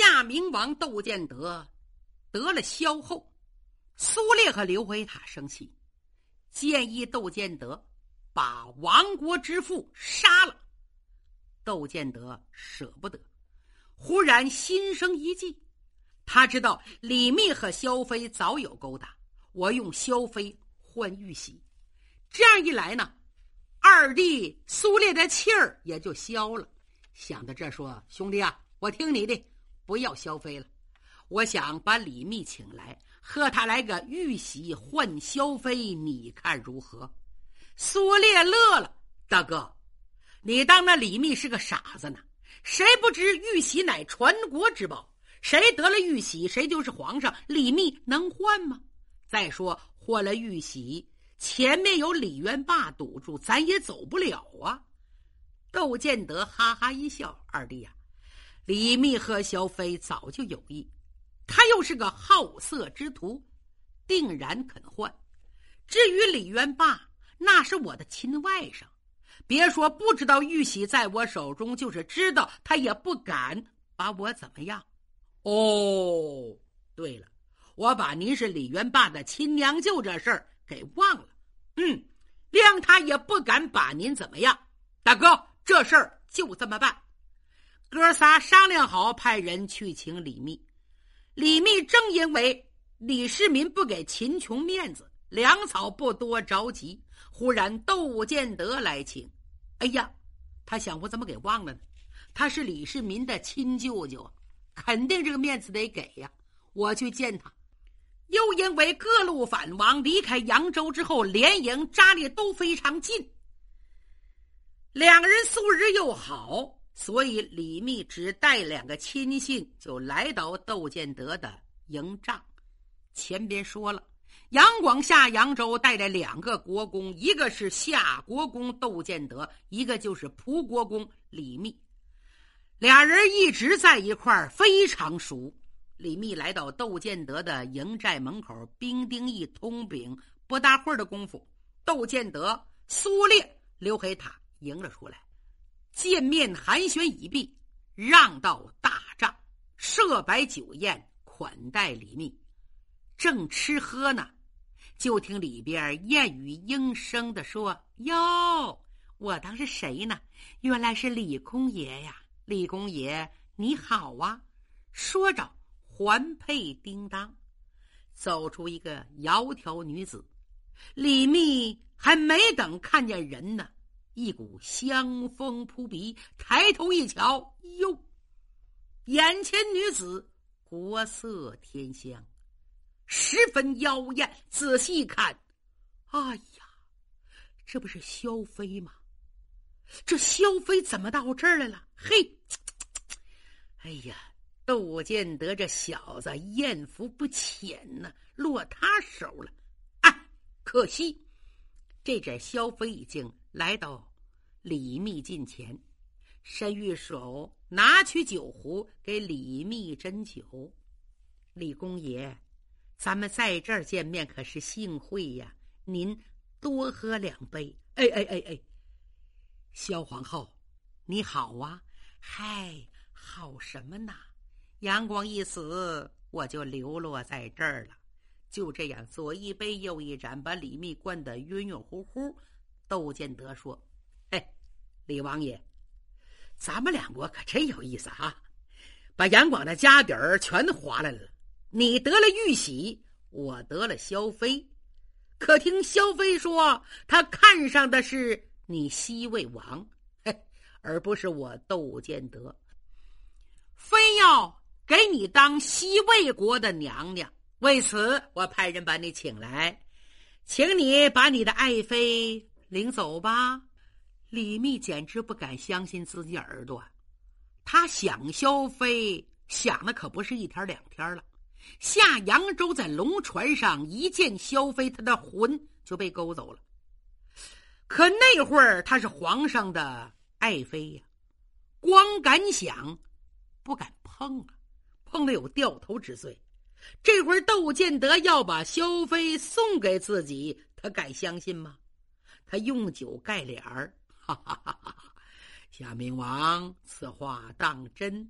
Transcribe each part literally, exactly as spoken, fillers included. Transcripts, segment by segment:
夏明王窦建德得了萧后，苏烈和刘回塔生气，建议窦建德把亡国之父杀了。窦建德舍不得，忽然心生一计，他知道李密和萧飞早有勾搭，我用萧飞换玉玺，这样一来呢，二弟苏烈的气儿也就消了。想到这说，兄弟啊，我听你的，不要萧飞了，我想把李密请来，和他来个玉玺换萧飞，你看如何？苏烈乐了，大哥，你当那李密是个傻子呢？谁不知玉玺乃传国之宝，谁得了玉玺谁就是皇上，李密能换吗？再说换了玉玺，前面有李元霸堵住，咱也走不了啊。窦建德哈哈一笑，二弟啊，李密和萧飞早就有意，他又是个好色之徒，定然肯换。至于李元霸，那是我的亲外甥，别说不知道玉玺在我手中，就是知道他也不敢把我怎么样。哦，对了，我把您是李元霸的亲娘舅这事儿给忘了。嗯，谅他也不敢把您怎么样。大哥，这事儿就这么办。哥仨商量好，派人去请李密。李密正因为李世民不给秦琼面子，粮草不多，着急。忽然窦建德来请，哎呀，他想我怎么给忘了呢？他是李世民的亲舅舅，肯定这个面子得给呀。我去见他。又因为各路反王离开扬州之后，连营扎力都非常近，两人素日又好，所以李密只带两个亲信就来到窦建德的营帐。前边说了，杨广下扬州带着两个国公，一个是夏国公窦建德，一个就是蒲国公李密。俩人一直在一块儿，非常熟。李密来到窦建德的营寨门口，兵丁一通禀，不大会儿的功夫，窦建德、苏烈、刘黑塔迎了出来。见面寒暄已毕，让到大帐，设摆酒宴款待李密。正吃喝呢，就听里边燕语应声地说：哟，我当是谁呢？原来是李公爷呀！李公爷你好啊！说着环佩叮当，走出一个窈窕女子。李密还没等看见人呢，一股香风扑鼻，抬头一瞧，哟，眼前女子国色天香，十分妖艳。仔细看，哎呀，这不是萧飞吗？这萧飞怎么到这儿来了？嘿，哎呀，窦建德这小子艳福不浅呢，落他手了。哎，可惜这阵萧飞已经来到李密近前，伸玉手拿取酒壶给李密斟酒。李公爷，咱们在这儿见面可是幸会呀，您多喝两杯。哎哎哎哎，萧皇后你好啊。嗨，好什么呢？杨广一死，我就流落在这儿了。就这样左一杯右一盏，把李密灌得晕晕乎乎。窦建德说：哎，李王爷，咱们两国可真有意思啊，把杨广的家底儿全划来了。你得了玉玺，我得了萧飞。可听萧飞说，他看上的是你西魏王，嘿，而不是我窦建德，非要给你当西魏国的娘娘。为此我派人把你请来，请你把你的爱妃领走吧。李密简直不敢相信自己耳朵，他想萧飞想的可不是一天两天了。下扬州在龙船上一见萧飞，他的魂就被勾走了。可那会儿他是皇上的爱妃呀，光敢想不敢碰啊，碰了有掉头之罪。这会儿窦建德要把萧飞送给自己，他敢相信吗？他用酒盖脸儿，哈哈哈哈！夏明王此话当真？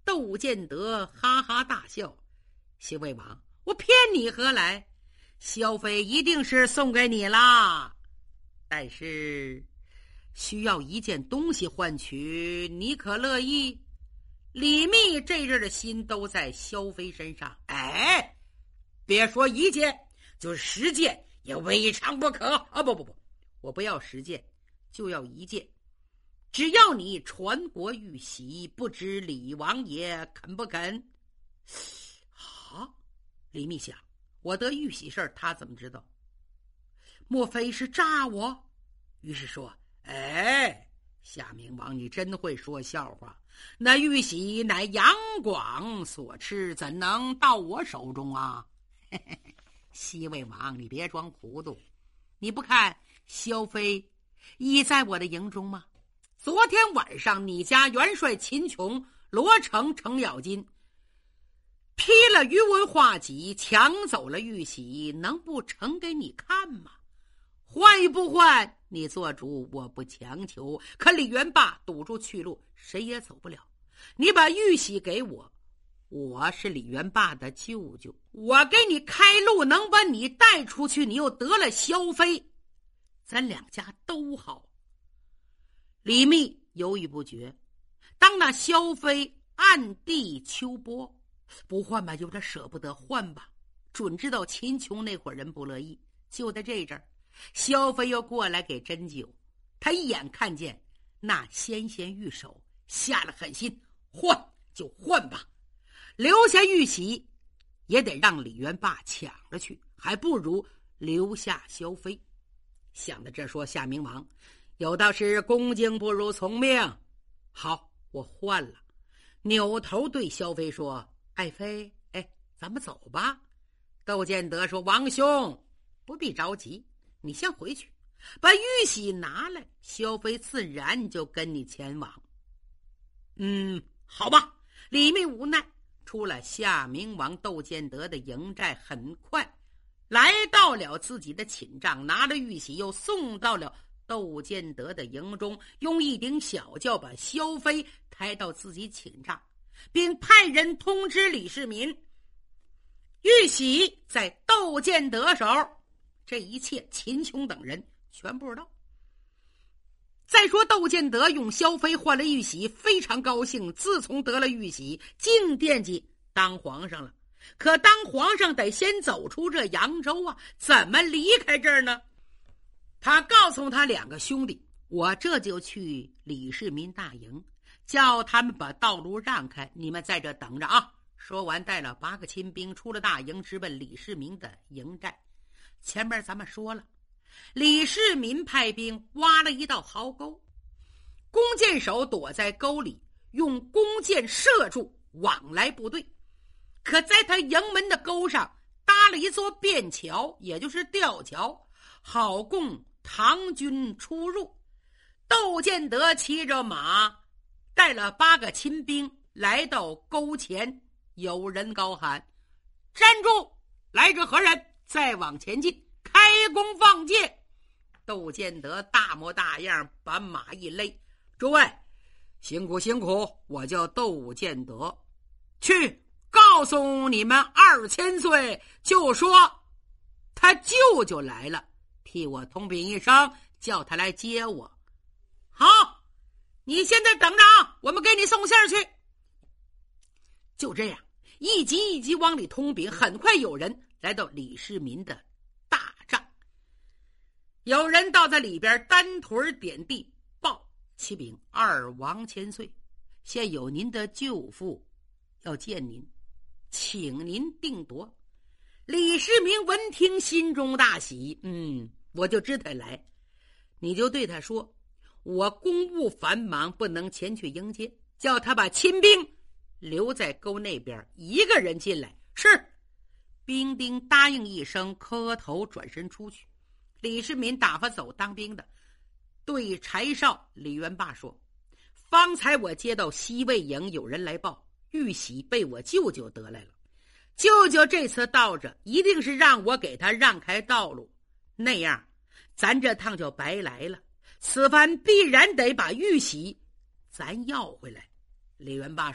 窦建德哈哈大笑：“西魏王，我骗你何来？萧妃一定是送给你啦，但是需要一件东西换取，你可乐意？”李密这阵的心都在萧妃身上。哎，别说一件，就是十件也未尝不可啊！不不不，我不要十件，就要一件。只要你传国玉玺，不知李王爷肯不肯？啊！李密想，我得玉玺事儿，他怎么知道？莫非是诈我？于是说：“哎，夏明王，你真会说笑话。那玉玺乃杨广所持，怎能到我手中啊？”嘿嘿嘿，西魏王，你别装糊涂，你不看萧妃已在我的营中吗？昨天晚上你家元帅秦琼罗成程咬金批了于文画集，抢走了玉玺，能不呈给你看吗？换与不换你做主，我不强求。可李元霸堵住去路，谁也走不了。你把玉玺给我，我是李元霸的舅舅，我给你开路，能把你带出去，你又得了萧妃，咱两家都好。李密犹豫不决，当那萧妃暗地秋波，不换吧，有点舍不得；换吧，准知道秦琼那伙人不乐意。就在这阵儿，萧妃又过来给斟酒，他一眼看见那纤纤玉手，下了狠心，换就换吧，留下玉玺也得让李元霸抢了去，还不如留下萧妃。想到这，说：“夏明王，有道是恭敬不如从命。好，我换了。”扭头对萧妃说：“爱妃，哎，咱们走吧。”窦建德说：“王兄，不必着急，你先回去，把玉玺拿来，萧妃自然就跟你前往。”嗯，好吧。李密无奈，出了夏明王窦建德的营寨，很快来到了自己的寝帐，拿了玉玺，又送到了窦建德的营中，用一顶小轿把萧妃抬到自己寝帐，并派人通知李世民，玉玺在窦建德手。这一切秦琼等人全不知道。再说窦建德用萧妃换了玉玺，非常高兴，自从得了玉玺，净惦记当皇上了。可当皇上得先走出这扬州啊，怎么离开这儿呢？他告诉他两个兄弟：“我这就去李世民大营，叫他们把道路让开，你们在这等着啊。”说完，带了八个亲兵出了大营，直奔李世民的营寨。前面咱们说了，李世民派兵挖了一道壕沟，弓箭手躲在沟里，用弓箭射住往来部队。可在他营门的沟上搭了一座便桥，也就是吊桥，好供唐军出入。窦建德骑着马，带了八个亲兵来到沟前，有人高喊：“站住！来者何人？”再往前进，开弓放箭。窦建德大模大样，把马一勒：“诸位辛苦辛苦，我叫窦建德，去告诉你们二千岁，就说他舅舅来了，替我通禀一声，叫他来接我。好，你现在等着啊，我们给你送信儿去。”就这样，一级一级往里通禀，很快有人来到李世民的大帐，有人倒在里边单腿点地报：“启禀二王千岁，现有您的舅父要见您，请您定夺。”李世民闻听，心中大喜，嗯，我就知他来。你就对他说：“我公务繁忙，不能前去迎接，叫他把亲兵留在沟那边，一个人进来。”是。兵丁答应一声，磕头转身出去。李世民打发走当兵的，对柴少李元霸说：“方才我接到西魏营有人来报，玉玺被我舅舅得来了。舅舅这次到这，一定是让我给他让开道路，那样咱这趟就白来了。此番必然得把玉玺咱要回来。”李元霸说：“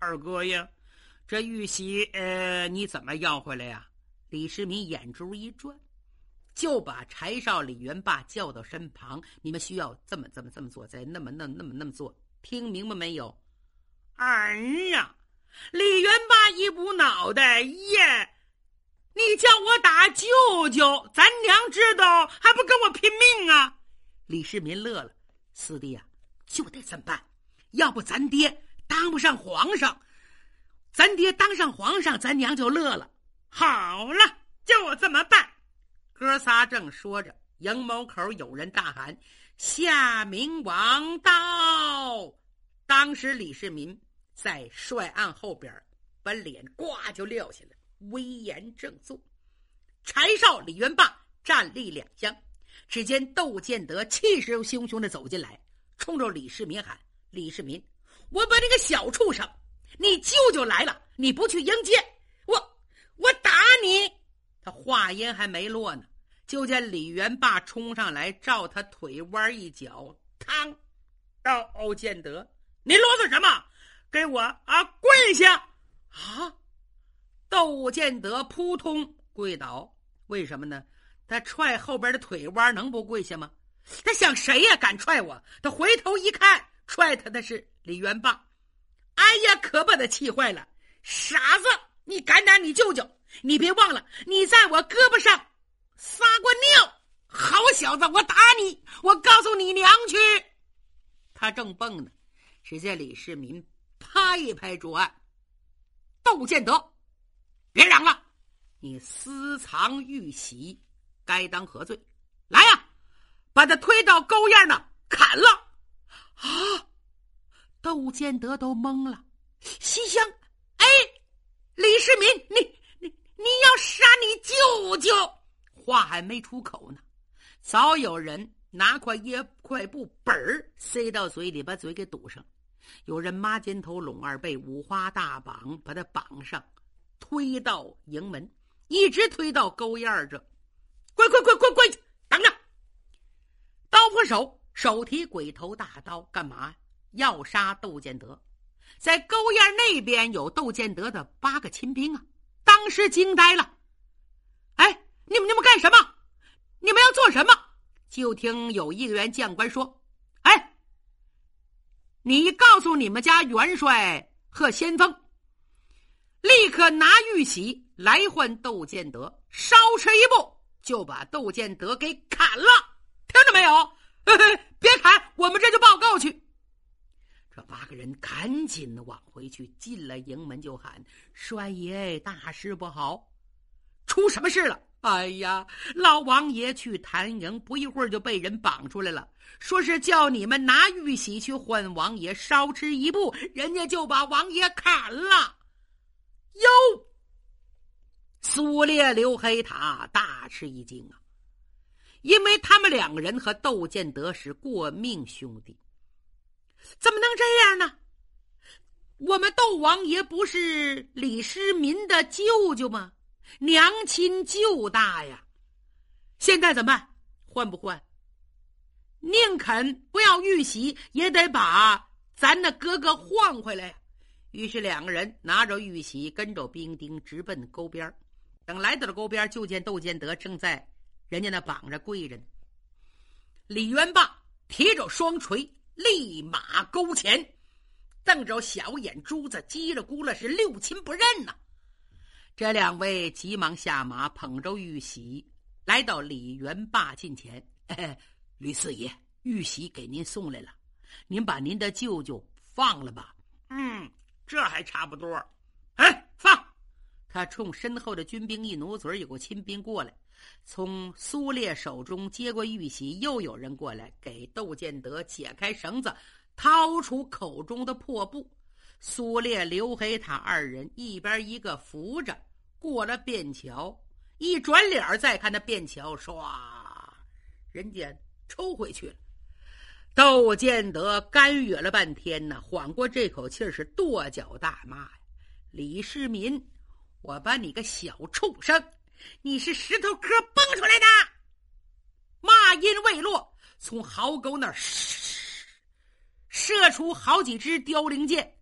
二哥呀，这玉玺呃你怎么要回来呀？李世民眼珠一转，就把柴少李元霸叫到身旁，你们需要这么这么这么做，再那么那么那么那么做，听明白没有？儿啊！李元霸一补脑袋，耶！你叫我打舅舅，咱娘知道还不跟我拼命啊？李世民乐了，四弟啊，就得这么办，要不咱爹当不上皇上，咱爹当上皇上，咱娘就乐了。好了，就这么办。哥仨正说着，营门口有人大喊：“夏明王到！”当时李世民在帅案后边，把脸呱就撂下来，威严正坐。柴少李元霸站立两厢，只见窦建德气势汹汹地走进来，冲着李世民喊：“李世民，我把那个小畜生，你舅舅来了，你不去迎接，我我打你！”他话音还没落呢，就见李元霸冲上来，照他腿弯一脚，嘡！窦建德，你啰嗦什么？给我啊跪下！啊！窦建德扑通跪倒。为什么呢？他踹后边的腿弯，能不跪下吗？他想谁呀敢踹我？他回头一看，踹他的是李元霸。哎呀，可把他气坏了！傻子，你敢打你舅舅？你别忘了，你在我胳膊上撒过尿！好小子，我打你！我告诉你娘去！他正蹦呢，只见李世民拍一拍桌案：“窦建德，别嚷了！你私藏玉玺，该当何罪？来呀，把他推到沟沿那砍了！”啊！窦建德都懵了。西厢，哎，李世民，你你你要杀你舅舅！话还没出口呢，早有人拿块椰块布本儿塞到嘴里，把嘴给堵上。有人抹肩头拢二背，五花大绑把他绑上，推到营门，一直推到沟沿这。跪跪跪跪跪，等着！刀斧手手提鬼头大刀，干嘛？要杀窦建德。在沟沿那边有窦建德的八个亲兵啊，当时惊呆了。哎，你们你们干什么？你们要做什么？就听有一员将官说：“哎，你告诉你们家元帅和先锋，立刻拿玉玺来换窦建德，稍迟一步就把窦建德给砍了，听着没有？嘿嘿，别砍，我们这就报告去。”这八个人赶紧往回去，进了营门就喊：“帅爷，大事不好，出什么事了？”哎呀，老王爷去谭营，不一会儿就被人绑出来了，说是叫你们拿玉玺去换王爷，稍迟一步，人家就把王爷砍了。哟！苏烈、刘黑塔大吃一惊啊，因为他们两个人和窦建德是过命兄弟。怎么能这样呢？我们窦王爷不是李世民的舅舅吗？娘亲舅大呀！现在怎么办？换不换？宁肯不要玉玺，也得把咱的哥哥换回来。于是两个人拿着玉玺，跟着兵丁直奔沟边。等来到了沟边，就见窦建德正在人家那绑着跪着呢。李元霸提着双锤，立马勾前，瞪着小眼珠子，叽里咕噜是六亲不认呐、啊。这两位急忙下马，捧着玉玺来到李元霸近前：“哎，吕四爷，玉玺给您送来了，您把您的舅舅放了吧。”“嗯，这还差不多。”“哎，放！”他冲身后的军兵一努嘴，有个亲兵过来，从苏烈手中接过玉玺，又有人过来给窦建德解开绳子，掏出口中的破布。苏烈、刘黑塔二人一边一个扶着过了便桥，一转脸再看那便桥，唰，人家抽回去了。窦建德干哕了半天呢，缓过这口气是跺脚大骂呀：“李世民，我把你个小畜生，你是石头壳蹦出来的！”骂音未落，从壕沟那儿射出好几支凋零箭，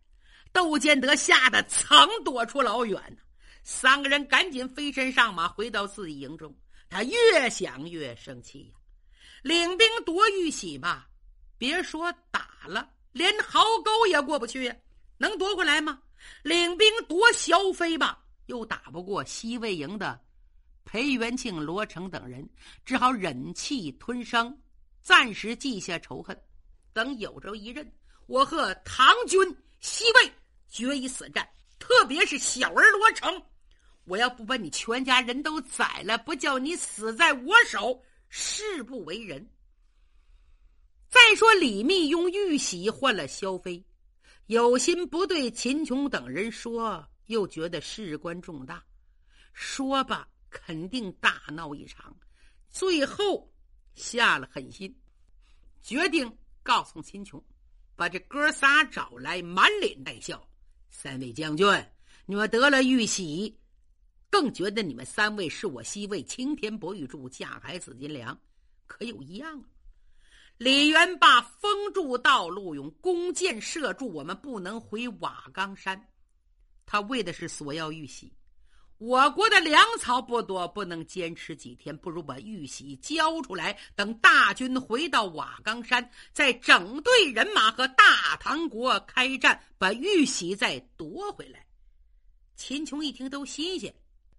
窦建德吓得噌躲出老远呢。三个人赶紧飞身上马，回到自己营中。他越想越生气呀、啊！领兵夺玉玺吧，别说打了，连壕沟也过不去呀、啊，能夺回来吗？领兵夺萧飞吧，又打不过西魏营的裴元庆、罗成等人，只好忍气吞声，暂时记下仇恨。等有朝一日，我和唐军、西魏决一死战，特别是小儿罗成，我要不把你全家人都宰了，不叫你死在我手，誓不为人。再说李密用玉玺换了萧飞，有心不对秦琼等人说，又觉得事关重大，说吧肯定大闹一场，最后下了狠心，决定告诉秦琼，把这哥仨找来，满脸带笑。三位将军，你们得了玉玺，更觉得你们三位是我西魏青天博玉柱，架海紫金梁，可有一样啊？李元霸封住道路，用弓箭射住我们，不能回瓦岗山。他为的是索要玉玺。我国的粮草不多，不能坚持几天，不如把玉玺交出来，等大军回到瓦岗山，再整队人马和大唐国开战，把玉玺再夺回来。秦琼一听都新鲜，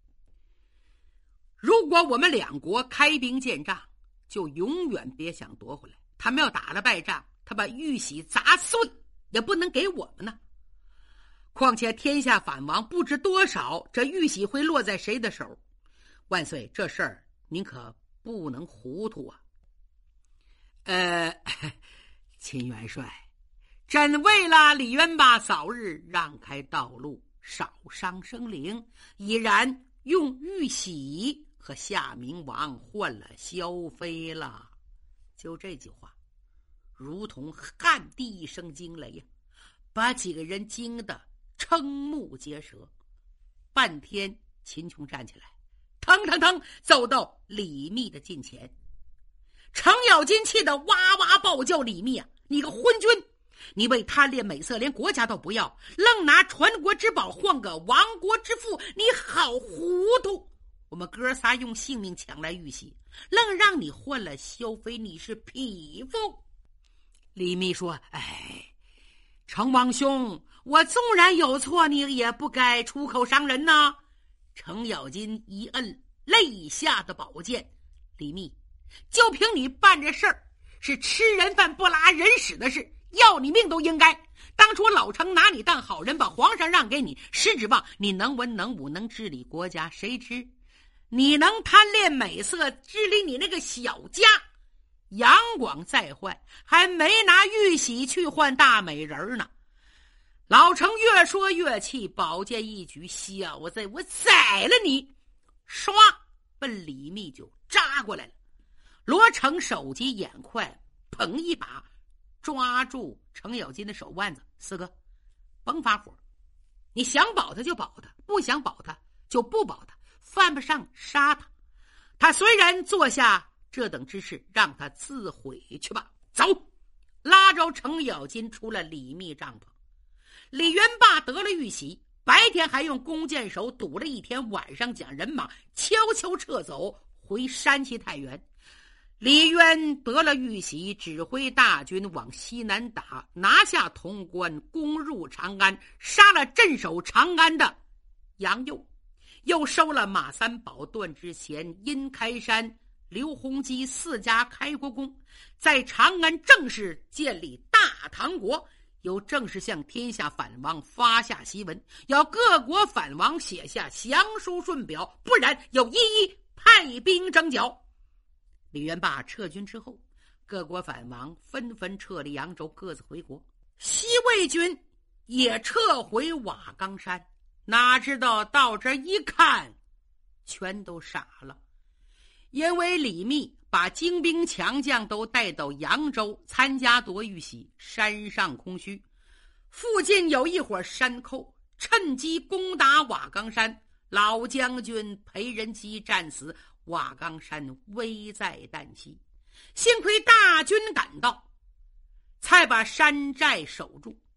如果我们两国开兵见仗，就永远别想夺回来。他们要打了败仗，他把玉玺砸碎也不能给我们呢。况且天下反王不知多少，这玉玺会落在谁的手？万岁，这事儿您可不能糊涂啊！呃，秦元帅，朕为了李元霸早日让开道路，少伤生灵，已然用玉玺和夏明王换了萧飞了。就这句话，如同撼地一声惊雷呀，把几个人惊得瞠目结舌。半天，秦琼站起来，腾腾腾走到李密的近前。程咬金气得哇哇暴叫：“李密啊，你个昏君！你为贪恋美色，连国家都不要，愣拿传国之宝换个亡国之父，你好糊涂！我们哥仨用性命抢来玉玺，愣让你换了萧飞，你是匹夫！”李密说：“哎，程王兄，我纵然有错，你也不该出口伤人呐。”程咬金一摁肋下的宝剑：“李密，就凭你办这事儿，是吃人饭不拉人屎的事，要你命都应该。当初老程拿你当好人，把皇上让给你，是指望你能文能武，能治理国家，谁知你能贪恋美色，治理你那个小家。杨广再坏，还没拿玉玺去换大美人呢。”老程越说越气，宝剑一举：“小子，我宰了你！”唰，奔李密就扎过来了。罗成手疾眼快，捧一把抓住程咬金的手腕子：“四哥，甭发火，你想保他就保他，不想保他就不保他，犯不上杀他。他虽然做下这等之事，让他自毁去吧。走！”拉着程咬金出了李密帐篷。李元霸得了玉玺，白天还用弓箭手堵了一天，晚上将人马悄悄撤走回山西太原。李渊得了玉玺，指挥大军往西南打，拿下潼关，攻入长安，杀了镇守长安的杨佑，又收了马三宝、段之贤、殷开山、刘洪基四家开国公，在长安正式建立大唐国，又正式向天下反王发下檄文，要各国反王写下降书顺表，不然要一一派兵征剿。李元霸撤军之后，各国反王纷纷撤离扬州，各自回国。西魏军也撤回瓦岗山，哪知道到这一看，全都傻了。因为李密把精兵强将都带到扬州参加夺玉玺，山上空虚，附近有一伙山寇，趁机攻打瓦岗山。老将军裴仁基战死，瓦岗山危在旦夕。幸亏大军赶到，才把山寨守住。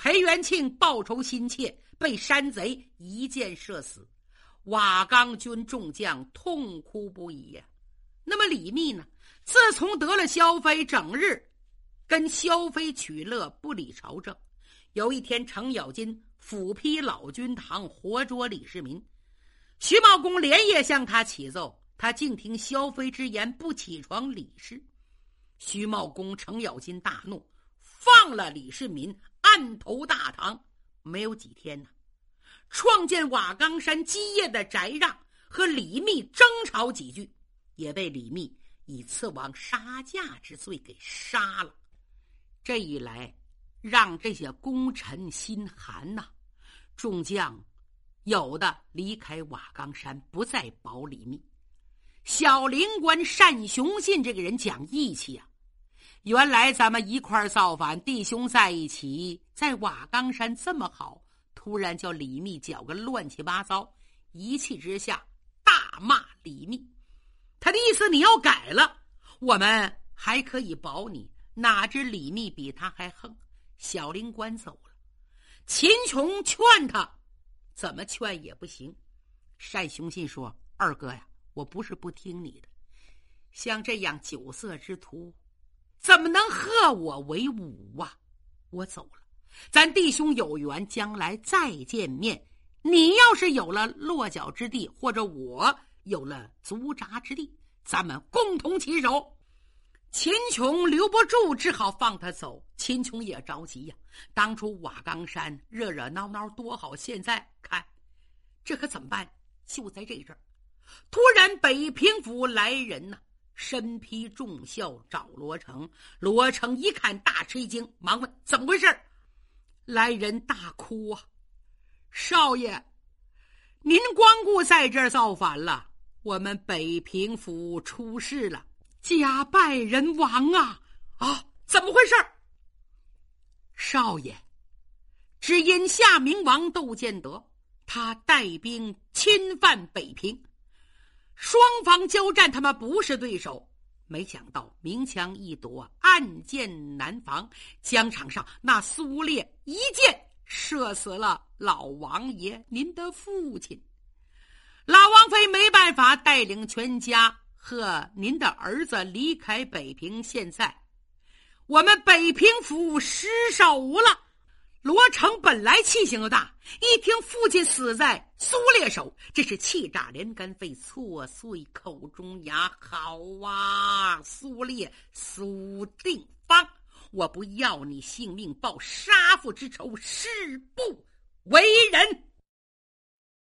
裴元庆报仇心切，被山贼一箭射死。瓦岗军众将痛哭不已呀、啊。那么李密呢？自从得了萧妃，整日跟萧妃取乐，不理朝政。有一天，程咬金斧劈老君堂，活捉李世民。徐茂公连夜向他启奏，他竟听萧妃之言，不起床理事。徐茂公、程咬金大怒，放了李世民，暗投大唐。没有几天呢，创建瓦岗山基业的翟让和李密争吵几句，也被李密以刺王杀驾之罪给杀了。这一来，让这些功臣心寒呐、啊，众将有的离开瓦岗山，不再保李密。小灵官单雄信这个人讲义气啊，原来咱们一块造反，弟兄在一起，在瓦岗山这么好，突然叫李密搅个乱七八糟，一气之下大骂李密。他的意思，你要改了，我们还可以保你。哪知李密比他还横，小灵官走了。秦琼劝他，怎么劝也不行。单雄信说：“二哥呀，我不是不听你的，像这样酒色之徒，怎么能和我为伍啊？我走了，咱弟兄有缘，将来再见面。你要是有了落脚之地，或者我有了足扎之地，咱们共同起手。”秦琼留不住，只好放他走。秦琼也着急呀、啊，当初瓦岗山热热闹闹多好，现在看这可怎么办？就在这阵儿，突然北平府来人呐、啊，身披重孝找罗成。罗成一看大吃一惊，忙问怎么回事。来人大哭啊：“少爷，您光顾在这儿造反了，我们北平府出事了，家败人亡啊！啊，怎么回事？”少爷，只因夏明王窦建德，他带兵侵犯北平，双方交战，他们不是对手。没想到明枪易躲，暗箭难防，疆场上那苏烈一箭射死了老王爷您的父亲。老王妃没办法，带领全家和您的儿子离开北平。现在我们北平府失守了。罗成本来气性又大，一听父亲死在苏烈手，这是气炸连肝肺，挫碎口中牙。好啊，苏烈，苏定方，我不要你性命，报杀父之仇，誓不为人。